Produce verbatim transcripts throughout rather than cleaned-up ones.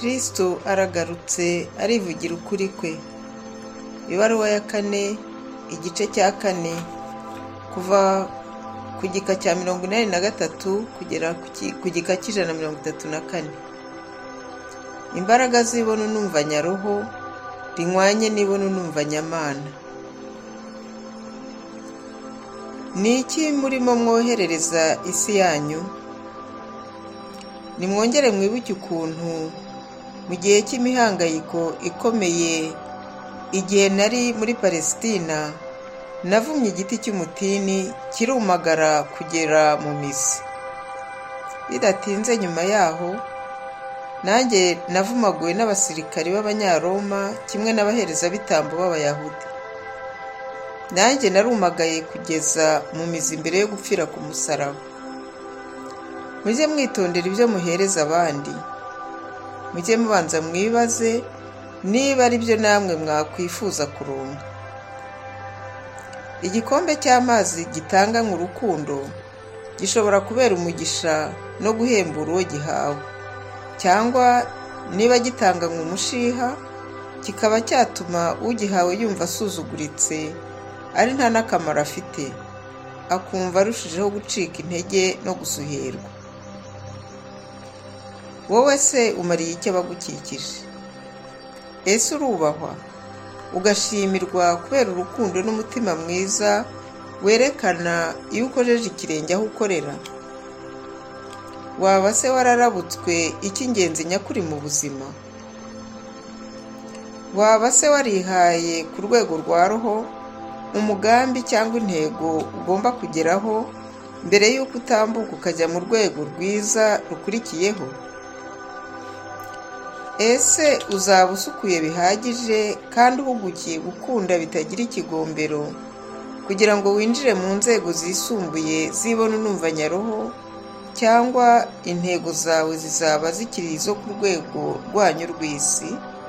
Kristo aragarutse arivugira ukuri kwe. Ibaruwa ya kane, igice cya kane, kuva ku gika cya mirongo inani na gatatu kugera ku gika cy'ijana na mirongo itatu na kane. Imbaraga z'ibona numva nyaroho rinywanye n'ibona numva nyamana. Ni iki murimo mwoherereza isi yanyu? Nimwongere mwibuke ukuntu mu gihe cy'imihangayiko ikomeye, igihe nari muri Palestina, navumye igiti cy'umutini kirumagara kugera mu mizi. Bidatinze nyuma yaho, nanjye navumaguwe n'abasirikari b'Abanyaroma kimwe n'abaherezabitambo b'Abayahudi. Nanjye narumagaye kugeza mu mizi mbere yo gupfira ku musaraba. Mujye mwitondera ibyo muhereza abandi. Mujye mubanza mwibaze niba ari byo namwe mwakwifuza kuronka. Igikombe cy'amazi gitanga nk'urukundo gishobora kubera umugisha no guhembura uwo gihawe, cyangwa niba gitanga nk'umushiha kikaba cyatuma ugihawe yumva asuzuguritse ari nta n'akamaro afite, akumva arushijeho gucika intege no gusuherwa. Wowe se umariye iki abagukikije? Ese urubahwa ugashimirwa kubera urukundo n'umutima mwiza werekana iyo ukojeje ikirenge aho ukorera? Waba se wararabutswe icy'ingenzi nyakuri mu buzima? Waba se warihaye ku rwego rwa roho umugambi cyangwa intego ugomba kugeraho mbere y'uko utambuka ukajya mu rwego rwiza rukurikiyeho? Ese uzaba usukuye bihagije kandi uhugukiye gukunda bitagira ikigombero kugira ngo winjire mu nzego zisumbuye zibona numva nyaroho, cyangwa intego zawe zizaba zikiri izo ku rwego rwanyu rw'isi?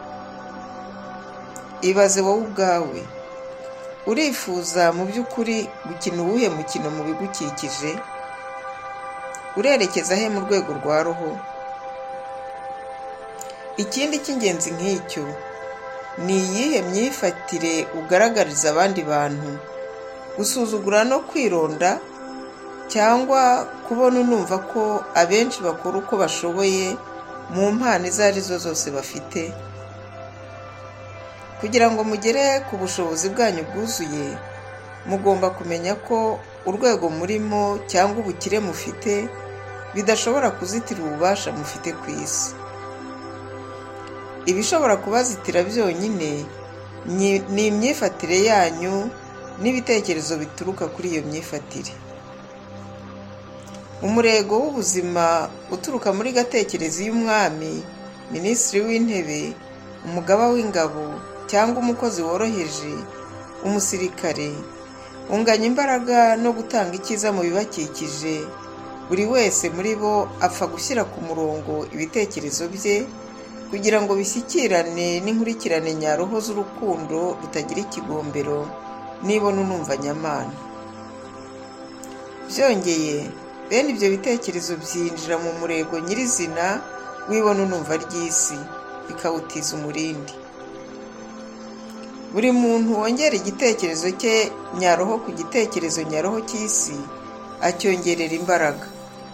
Ibaze wowe ubwawe, urifuza mu by'ukuri gukina uwuhe mukino mu bigukikije? Urerekeza he mu rwego rwa roho? Ikindi cy'ingenzi nk'icyo ni iyihe myifatire ugaragariza abandi bantu? Gusuzugura no kwironda, cyangwa kubona unumva ko abenshi bakora uko bashoboye mu mpano izo ari zo zose bafite? Kugira ngo mugere ku bushobozi bwanyu bwuzuye, mugomba kumenya ko urwego murimo cyangwa ubukire mufite bidashobora kuzitira ububasha mufite ku isi. Ibishobora kubazitira byonyine ni imyifatire yanyu n'ibitekerezo bituruka kuri iyo myifatire. Umurego w'ubuzima uturuka muri gatekerezi y'umwami, minisitiri w'intebe, umugaba w'ingabo, cyangwa umukozi woroheje, umusirikare, unganya imbaraga no gutanga icyiza mu bibakikije. Buri wese muri bo apfa gushyira ku murongo ibitekerezo bye kugira ngo bishyikirane n'inkurikirane nyaroho z'urukundo rutagira ikigombero n'ibona numva nyamana. Byongeye, bene ibyo bitekerezo byinjira mu murego nyirizina w'ibona numva ry'isi, bikawutiza umurindi. Buri muntu wongera igitekerezo cye nyaroho ku gitekerezo nyaroho cy'isi acyongerera imbaraga.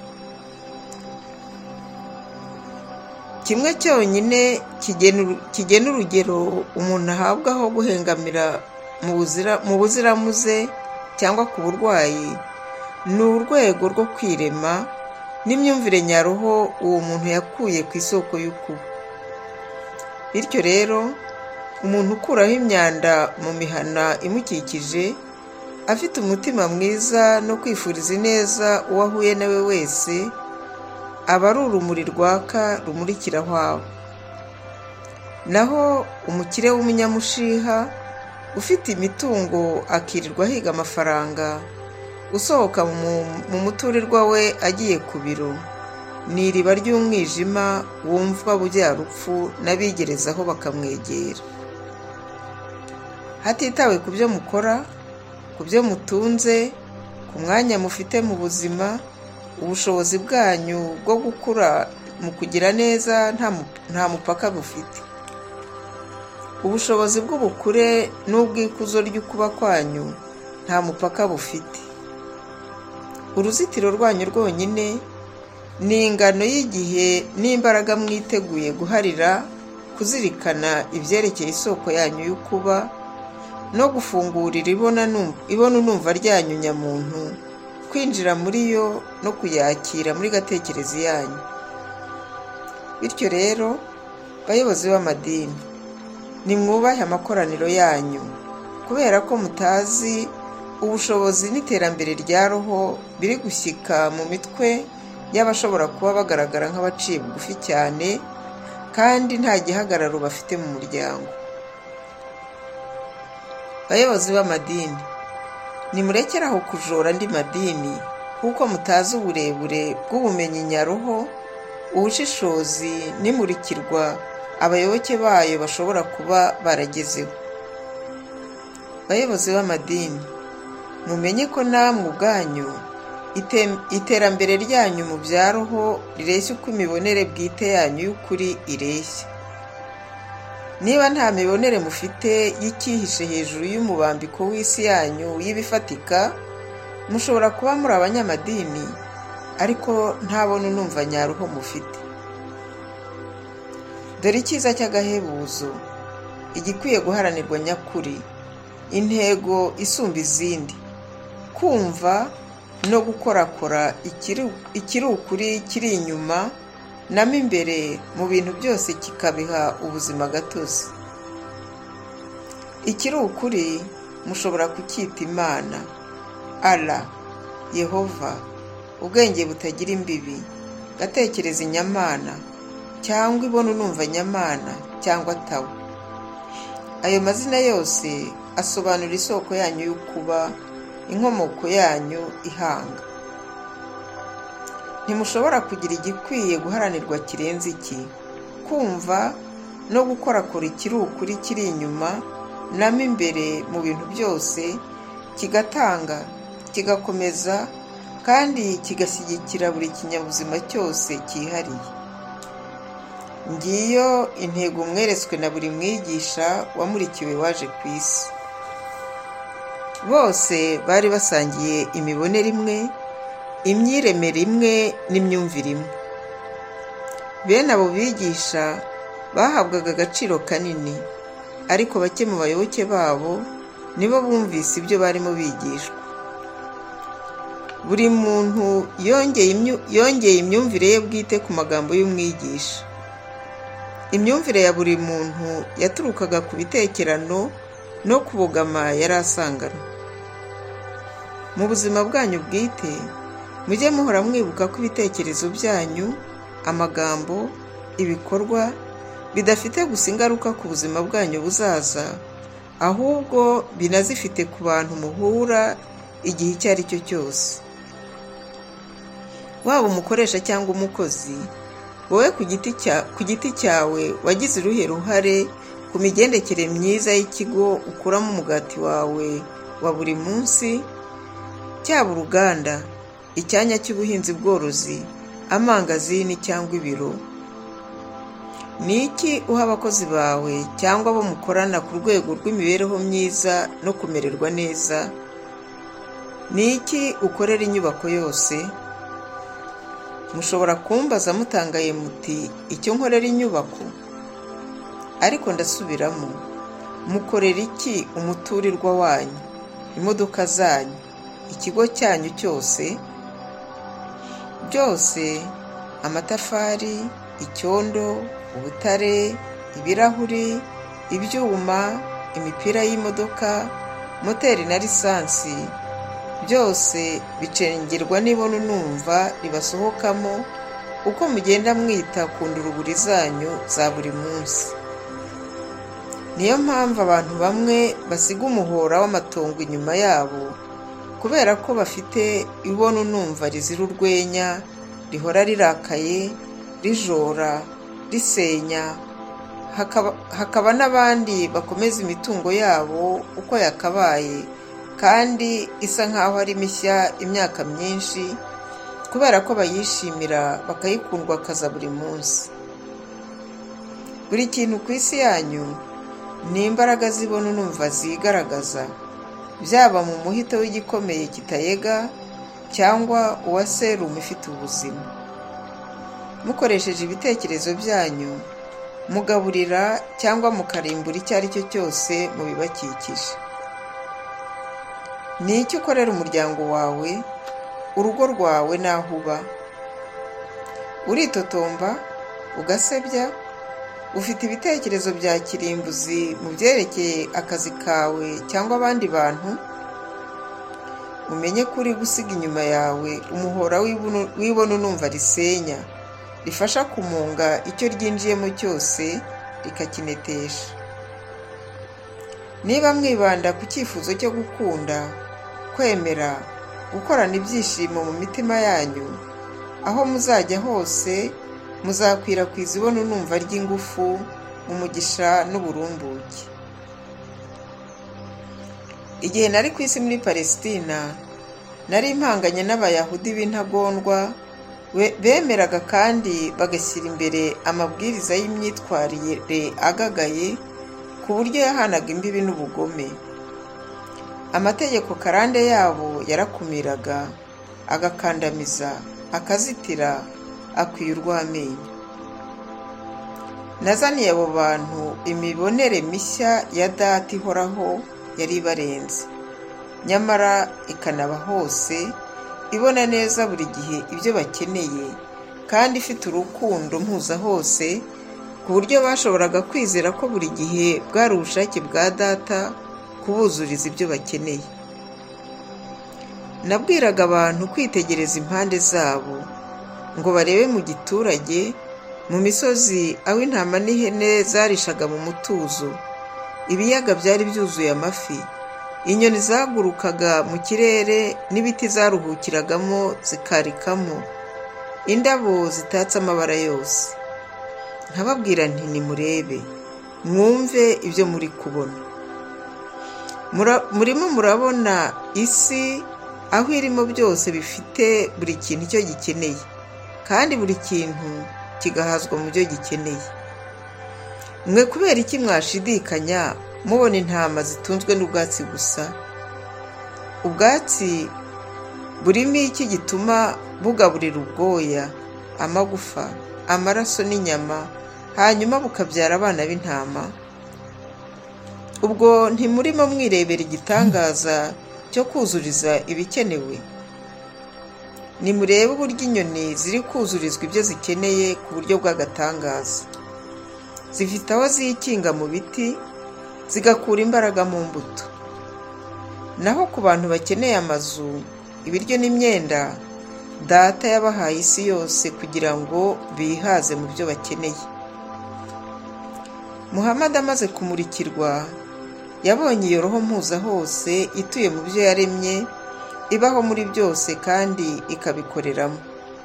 Kimwe cyonyine kigena urugero umuntu ahabwaho guhengamira mu buziramuze cyangwa ku burwayi ni urwego rwo kwirema n'imyumvire nyaroho uwo muntu yakuye ku isoko y'ukuba. Bityo rero, umuntu ukuraho imyanda mu mihana imukikije, afite umutima mwiza no kwifuriza ineza uwo ahuye nawe wese, aba ari urumuri rwaka rumurikira aho aba. Naho umukire w'umunyamushiha ufite imitungo akirirwa ahiga amafaranga, usohoka mu muturirwa we agiye ku biro, ni iriba ry'umwijima wumvwa bujya rupfu n'abigerezaho bakamwegera. Hatitawe ku byo mukora, ku byo mutunze, ku mwanya mufite mu buzima, ubushobozi bwanyu bwo gukura mu kugira neza nta mupaka bufite. Ubushobozi bw'ubukure n'ubw'ikuzo ry'ukuba kwanyu nta mupaka bufite. Uruzitiro rwanyu rwonyine ni ingano y'igihe n'imbaraga mwiteguye guharira kuzirikana ibyerekeye isoko yanyu y'ukuba no gufungurira ibona numva ryanyu nyamuntu, kwinjira muri yo no kuyakira muri gatekerezi yanyu. Bityo rero bayobozi b'amadini, nimwubahe amakoraniro yanyu kubera ko mutazi ubushobozi n'iterambere rya roho biri gushyika mu mitwe y'abashobora kuba bagaragara nk'abaciye bugufi cyane kandi nta gihagararo bafite mu muryango. Bayobozi b'amadini, nimurekere aho kujora andi madini kuko mutazi uburebure bw'ubumenyi nyaroho, ubushishozi n'imurikirwa abayoboke bayo bashobora kuba baragezeho. Bayobozi b'amadini, mumenye ko namwe ubwanyu iterambere ryanyu mu bya roho rireshya uko imibonere bwite yanyu y'ukuri ireshya. Niba nta mibonere mufite y'icyihishe hejuru y'umubambiko w'isi yanyu y'ibifatika, mushobora kuba muri abanyamadini ariko ntabona numva nyaruho mufite. Dore icyiza cy'agahebuzo, igikwiye guharanirwa nyakuri, intego isumba izindi, kumva no gukorakora ikiri ukuri kiri inyuma namo imbere mu bintu byose kikabiha ubuzima gatozi. Ikiri ukuri mushobora kucyita Imana, Allah, Yehova, ubwenge butagira imbibi, gatekereza inyamana cyangwa ibona unumva nyamana cyangwa tawe. Ayo mazina yose asobanura isoko yanyu y'ukuba, inkomoko yanyu ihanga. Ntimushobora kugira igikwiye guharanirwa kirenze iki, kumva no gukorakora ikiri ukuri kiri inyuma namo imbere mu bintu byose, kigatanga, kigakomeza kandi kigashyigikira buri kinyabuzima cyose cyihariye. Ngiyo intego mweretswe na buri mwigisha wamurikiwe waje ku isi. Bose bari basangiye imibonere imwe, imyiremere imwe n'imyumvire imwe. Bene abo bigisha bahabwaga agaciro kanini, ariko bake mu bayoboke babo nibo bumvise ibyo barimo bigishwa. Buri muntu yongeye imyumvire ye bwite ku magambo y'umwigisha. Imyumvire ya buri muntu yaturukaga ku bitekerano no kubogama yari asanganywe. Mu buzima bwanyu bwite, mujye muhora mwibuka ko ibitekerezo byanyu, amagambo, ibikorwa bidafite gusa ingaruka ku buzima bwanyu buzaza, ahubwo binazifite ku bantu muhura igihe icyo ari cyo cyose. Waba umukoresha cyangwa umukozi, wowe ku giti cyawe wagize uruhe ruhare ku migendekere myiza y'ikigo ukuramo umugati wawe wa buri munsi, cyaba uruganda, icyanya cy'ubuhinzi bworozi, amangazini cyangwa ibiro. Ni iki uha abakozi bawe cyangwa abo mukorana ku rwego rw'imibereho myiza no kumererwa neza? Ni iki ukorera inyubako yose? Mushobora kumbaza mutangaye muti icyo nkorera inyubako? Ariko ndasubiramo, mukorera iki umuturirwa wanyu, imodoka zanyu, ikigo cyanyu cyose? Byose, amatafari, icyondo, ubutare, ibirahuri, ibyuma, imipira y'imodoka, moteri na lisansi, byose bicengerwa n'ibona numva ribasohokamo uko mugenda mwita ku nduruburi zanyu za buri munsi. Niyo mpamvu abantu bamwe basiga umuhora w'amatongo inyuma yabo, kubera ko bafite ibona numva rizira urwenya, rihora rirakaye, rijora, risenya. Hakaba n'abandi bakomeza imitungo yabo uko yakabaye kandi isa nkaho ari mishya imyaka myinshi, kubera ko bayishimira bakayikundwakaza buri munsi. Buri kintu ku isi yanyu ni imbaraga zibona unumva zigaragaza, byaba mu muhito w'igikomeye kitayega cyangwa uwa serumu ifite ubuzima. Mukoresheje ibitekerezo byanyu mugaburira cyangwa mukarimbura icyo ari cyo cyose mu bibakikije. Ni iki ukorera umuryango wawe, urugo rwawe n'aho uba? Uritotomba, ugasebya, ufite ibitekerezo bya kirimbuzi mu byerekeye akazi kawe cyangwa abandi bantu? Umenye ko uri gusiga inyuma yawe umuhora wibona unumva risenya, rifasha kumunga icyo ryinjiyemo cyose rikakinetesha. Niba mwibanda ku cyifuzo cyo gukunda, kwemera, gukorana ibyishimo mu mitima yanyu, aho muzajya hose muzakwirakwiza ibona unumva ry'ingufu, umugisha n'uburumbuke. Igihe nari ku isi muri Palestina, nari impanganye n'Abayahudi b'intagondwa bemeraga kandi bagashyira imbere amabwiriza y'imyitwarire agagaye ku buryo yahanaga imbibi n'ubugome. Amategeko karande yabo yarakumiraga, agakandamiza, akazitira, akwiye urw'amenyo. Nazaniye abo bantu imibonere mishya ya data ihoraho yari ibarenze, nyamara ikanaba hose, ibona neza buri gihe ibyo bakeneye, kandi ifite urukundo mpuza hose, ku buryo bashoboraga kwizera ko buri gihe bwari ubushake bwa data kubuzuriza ibyo bakeneye. Nabwiraga abantu kwitegereza impande zabo, ngo barebe mu giturage, mu misozi aho intama n'ihene zarishaga mu mutuzo, ibiyaga byari byuzuye amafi, inyoni zagurukaga mu kirere n'ibiti zaruhukiragamo zikarikamo, indabo zitatse amabara yose. Nkababwira nti nimurebe, mwumve ibyo muri kubona. Murimo murabona isi aho irimo byose bifite buri kintu icyo gikeneye, kandi buri kintu kigahazwa mu byo gikeneye. Mwe kubera iki mwashidikanya mubona intama zitunzwe n'ubwatsi gusa? Ubwatsi burimo iki gituma bugaburira ubwoya, amagufa, amaraso n'inyama, hanyuma bukabyara abana b'intama? Ubwo ntimurimo mwirebera igitangaza cyo kuzuriza ibikenewe? Nimurebe uburyo inyoni ziri kuzurizwa ibyo zikeneye ku buryo bw'agatangaza. Zifite aho zikinga mu biti, zigakura imbaraga mu mbuto. Naho ku bantu bakeneye amazu, ibiryo n'imyenda, data yabahaye isi yose kugira ngo bihaze mu byo bakeneye. Muhammad amaze kumurikirwa, yabonye iyo roho mpuza hose ituye mu byo yaremye, ibaho muri byose kandi ikabikoreramo.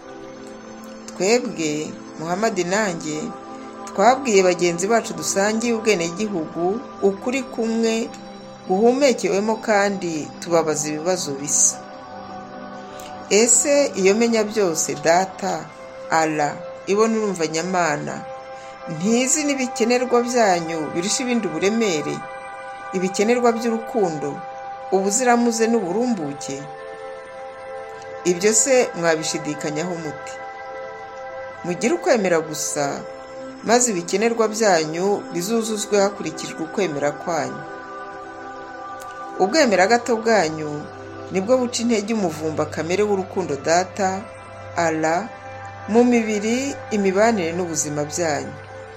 Twebwe, Muhammad nanjye, twabwiye bagenzi bacu dusangiye ubwenegihugu ukuri kumwe guhumekewemo kandi tubabaza ibibazo bisa. Ese iyo menya byose data, Allah, ibona urumva nyamana, ntizi n'ibikenerwa byanyu birusha ibindi uburemere, ibikenerwa by'urukundo, ubuziramuze n'uburumbuke? Ibyo se mwabishidikanyaho muti? Mugire ukwemera gusa, maze ibikenerwa byanyu bizuzuzwe hakurikijwe ukwemera kwanyu. Ubwemera gato bwanyu nibwo buca intege umuvumba kamere w'urukundo data, Allah, mu mibiri, imibanire n'ubuzima byanyu.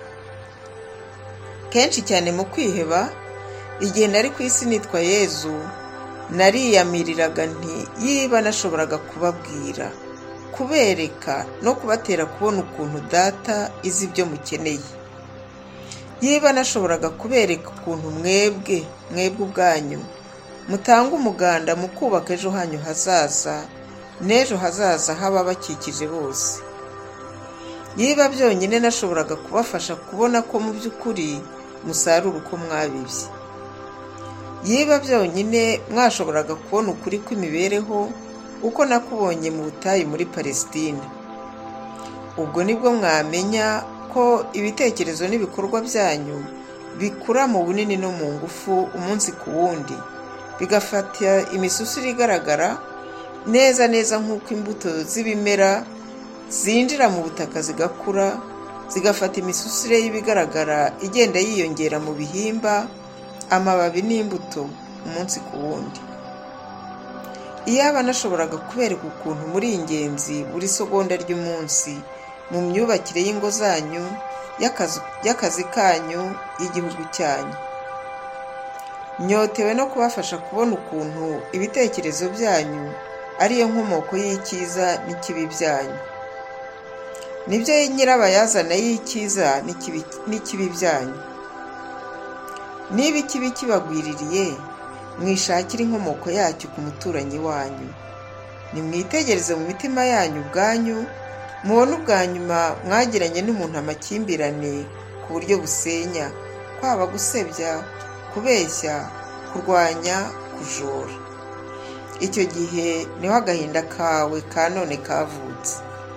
Kenshi cyane mu kwiheba, igihe nari ku isi nitwa Yezu, nariyamiriraga nti yiba nashoboraga kubabwira, kubereka no kubatera kubona ukuntu data izi ibyo mukeneye. Yiba nashoboraga kubereka ukuntu mwebwe mwebwe ubwanyu mutanga umuganda mu kubaka ejo hanyu hazaza, n'ejo hazaza haba bakikije bose. Yiba byonyine nashoboraga kubafasha kubona ko mu by'ukuri musarura uko mwabibye. Yiba byonyine mwashoboraga kubona ukuri kw'imibereho, uko nakubonye mu butayu muri Palestina. Ubwo nibwo mwamenya ko ibitekerezo n'ibikorwa byanyu bikura mu bunini no mu ngufu umunsi ku wundi, bigafata imisusire igaragara neza neza nk'uko imbuto z'ibimera zinjira mu butaka zigakura, zigafata imisusire y'ibigaragara igenda yiyongera mu bihimba, amababi n'imbuto umunsi ku wundi. Iyaba nashoboraga kubereka ukuntu muri ingenzi buri segonda ry'umunsi mu myubakire y'ingo zanyu, y'akazi kanyu, y'igihugu cyanyu. Nyotewe no kubafasha kubona ukuntu ibitekerezo byanyu ariyo nkomoko y'icyiza n'ikibi byanyu. Nibyo nyirabayazana y'icyiza n'ikibi byanyu. Niba ikibi kibagwiririye, mwishakira inkomoko yacyo ku muturanyi wanyu. Nimwitegereze mu mitima yanyu ubwanyu, mubone ubwa nyuma mwagiranye n'umuntu amakimbirane ku buryo busenya, kwaba gusebya, kubeshya, kurwanya, kujora. Icyo gihe niho agahinda kawe ka none kavutse.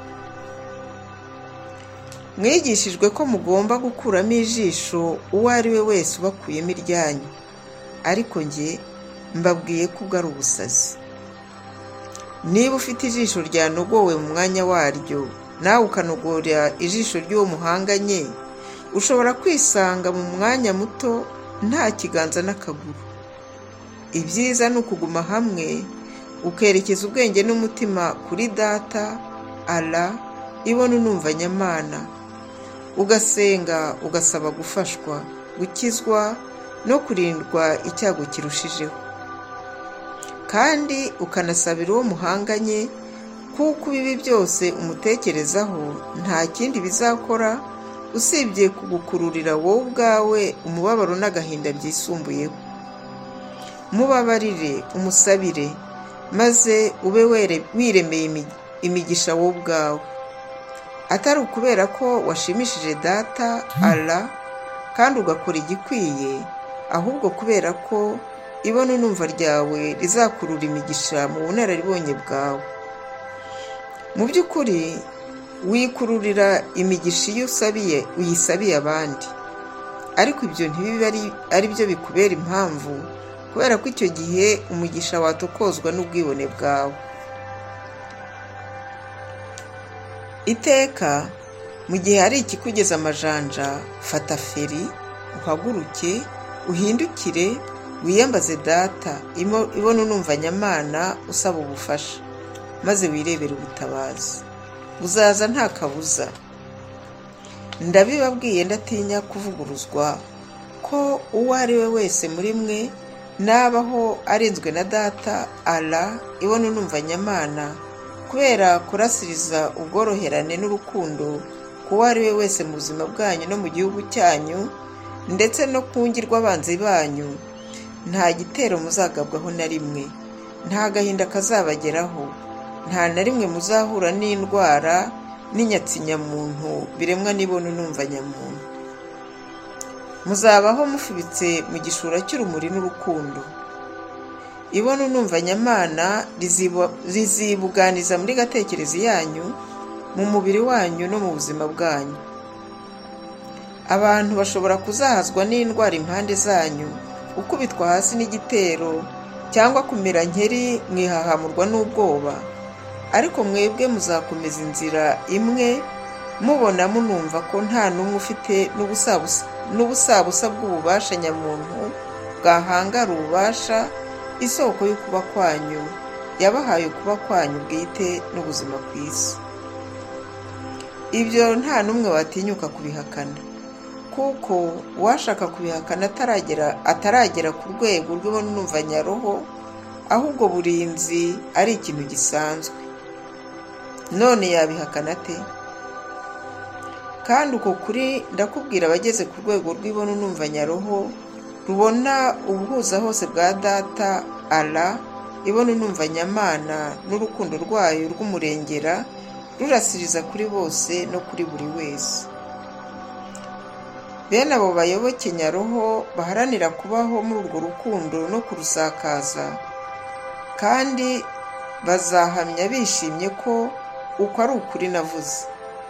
Mwigishijwe ko mugomba gukuramo ijisho uwo ari we wese ubakuyemo iryanyu, ariko njye mbabwiye ko ubwo ari ubusazi. Niba ufite ijisho ryanogowe mu mwanya waryo, nawe ukanogora ijisho ry'uwo muhanganye, ushobora kwisanga mu mwanya muto nta kiganza n'akaguru. Ibyiza ni ukuguma hamwe, ukerekeza ubwenge n'umutima kuri Data, Allah, ibona unumva Nyamana, ugasenga, ugasaba gufashwa, gukizwa no kurindwa icyago kirushijeho. Kandi ukanasabira uwo muhanganye, kuko ibibi byose umutekerezaho nta kindi bizakora usibye kugukururira wowe ubwawe umubabaro n'agahinda byisumbuyeho. Mubabarire, umusabire, maze ube wiremeye imigisha wowe ubwawe, atari ukubera ko washimishije Data, Allah, kandi ugakora igikwiye, ahubwo kubera ko ibona unumva ryawe rizakurura imigisha mu bunararibonye bwawe. Mu by'ukuri wikururira imigisha iyo usabiye uyisabiye abandi, ariko ibyo ntibibe ari byo bikubera impamvu, kubera ko icyo gihe umugisha watokozwa n'ubwibone bwawe. Iteka mu gihe hari ikikugeza amajanja, fata feri, uhaguruke, uhindukire, wiyambaze Data, ibona unumva Nyamana, usaba ubufasha, maze wirebere ubutabazi. Buzaza nta kabuza. Ndabibabwiye ndatinya kuvuguruzwa ko uwo ari we wese muri mwe nabaho arinzwe na Data, Allah, ibona unumva Nyamana, kubera kurasiriza ubworoherane n'urukundo kuwo ari we wese mu buzima bwanyu no mu gihugu cyanyu, ndetse no kungirwa abanzi banyu, nta gitero muzagabwaho na rimwe, nta gahinda kazabageraho, nta na rimwe muzahura n'indwara n'inyatsinyamuntu biremwa n'ibona unumva Nyamuntu. Muzabaho mufubitse mu gishura cy'urumuri n'urukundo. Ibona unumva Nyamana rizibuganiza muri gatekerezi yanyu, mu mubiri wanyu no mu buzima bwanyu. Abantu bashobora kuzahazwa n'indwara impande zanyu, ukubitwa hasi n'igitero, cyangwa kumera nkeri mwihahamurwa n'ubwoba, ariko mwebwe muzakomeza inzira imwe, mubona munumva ko nta n'umwe ufite n'ubusabusa bw'ububasha nyamuntu bwahangara ububasha isoko y'ukuba kwanyu, yabahaye ukuba kwanyu bwite n'ubuzima ku isi. Ibyo nta n'umwe watinyuka kubihakana, kuko uwashaka kubihakana ataragera ku rwego rw'ibona unumva Nyaroho, ahubwo burinzi ari ikintu gisanzwe. None yabihakana ate? Kandi uko kuri ndakubwira abageze ku rwego rw'ibona unumva Nyaroho, rubona ubuhuza hose bwa Data, Allah, ibona unumva Nyamana n'urukundo rwayo rw'umurengera, rurasiriza kuri bose no kuri buri wese. Bene abo bayoboke Nyaroho baharanira kubaho muri urwo rukundo no kurusakaza, kandi bazahamya bishimye ko uko ari ukuri navuze.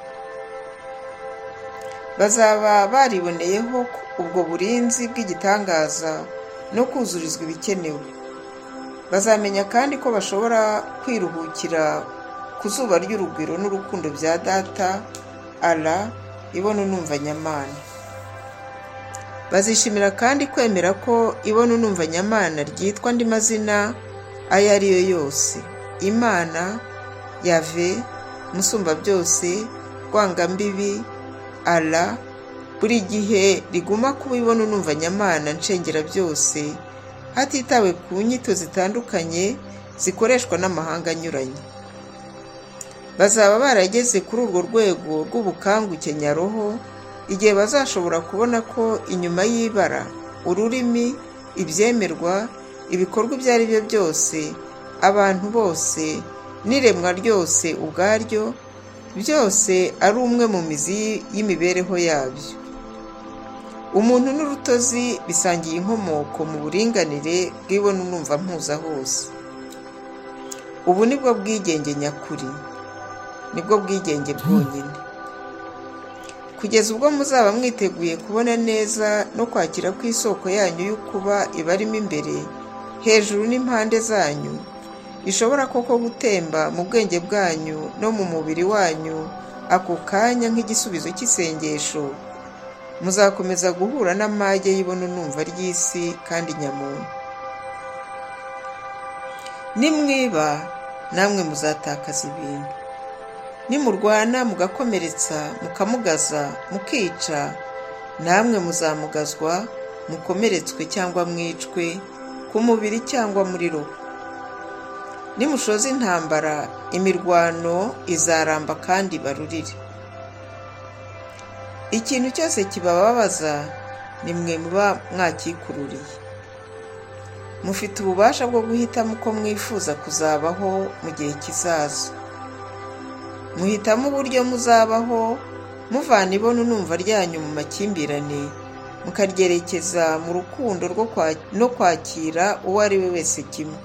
Bazaba bariboneyeho ubwo burinzi bw'igitangaza no kuzurizwa ibikenewe. Bazamenya kandi ko bashobora kwiruhukira ku zuba ry'urugwiro n'urukundo bya Data Allah ibona unumva nyamana. Bazishimira kandi kwemera ko ibona unumva nyamana ryitwa andi mazina ayo ari yo yose: Imana, Yave, Musumba byose, Rwangambibi, Allah, buri gihe riguma kuba ibona unumva nyamana ncengera byose, hatitawe ku nyito zitandukanye zikoreshwa n'amahanga anyuranye. Bazaba barageze kuri urwo rwego rw'ubukanguke nyaroho igihe bazashobora kubona ko inyuma y'ibara, ururimi, ibyemerwa, ibikorwa ibyo ari byo byose, abantu bose n'iremwa ryose ubwaryo, byose ari umwe mu mizi y'imibereho yabyo. Umuntu n'urutozi bisangiye inkomoko mu buringanire bw'ibona unumva mpuza hose. Ubu nibwo bwigenge nyakuri, nibwo bwigenge bwonyine. Kugeza ubwo muzaba mwiteguye kubona neza no kwakira ko isoko yanyu y'ukuba ibarimo imbere, hejuru n'impande zanyu, ishobora koko gutemba mu bwenge bwanyu no mu mubiri wanyu ako kanya nk'igisubizo cy'isengesho, muzakomeza guhura n'amage y'ibona unumva ry'isi kandi nyamuntu. Nimwiba namwe muzatakaza ibintu. Nimurwana mugakomeretsa, mukamugaza, mukica, namwe muzamugazwa, mukomeretswe cyangwa mwicwe, ku mubiri cyangwa muri roho. Nimushoza intambara, imirwano izaramba kandi barurire. Ikintu cyose kibababaza ni mwe muba mwakikururiye. Mufite ububasha bwo guhitamo uko mwifuza kuzabaho mu gihe kizaza. Muhitamo uburyo muzabaho, muvana ibona unumva ryanyu mu makimbirane, mukaryerekeza mu rukundo no kwakira uwo ari we wese kimwe.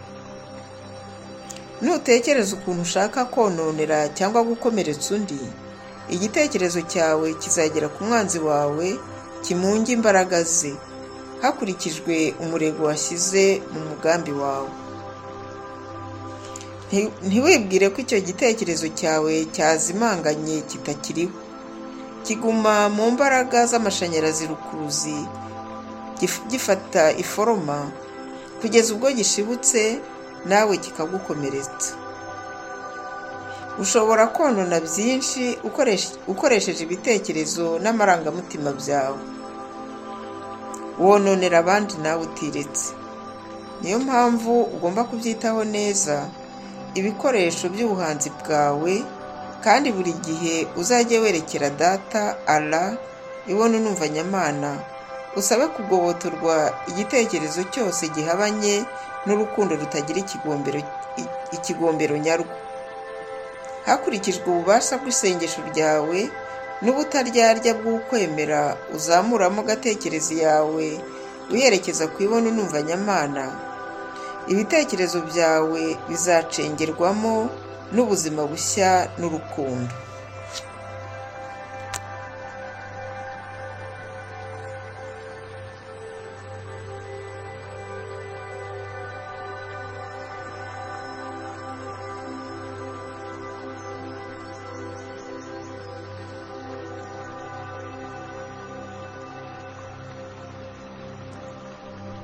Nutekereza ukuntu ushaka kononera cyangwa gukomeretsa undi, igitekerezo cyawe kizagera ku mwanzi wawe kimunge imbaraga ze, hakurikijwe umurego washyize mu mugambi wawe. Ntiwibwire ko icyo gitekerezo cyawe cyazimanganye kitakiriho. Kiguma mu mbaraga z'amashanyarazi rukuruzi, gifata iforoma kugeza ubwo gishibutse nawe kikagukomeretsa. Ushobora konona byinshi ukoresheje ibitekerezo n'amarangamutima byawe. Wononera abandi nawe utiretse. Niyo mpamvu ugomba kubyitaho neza ibikoresho by'ubuhanzi bwawe, kandi buri gihe uzajye werekera Data Allah ibona unumva nyamana, usabe kugobotorwa igitekerezo cyose gihabanye n'urukundo rutagira ikigombero ikigombero nyarwo, hakurikijwe ububasha bw'isengesho ryawe n'ubutaryarya bw'ukwemera uzamuramo gatekerezi yawe uyerekeza ku ibona unumva nyamana. Ibitekerezo byawe bizacengerwamo n'ubuzima bushya n'urukundo.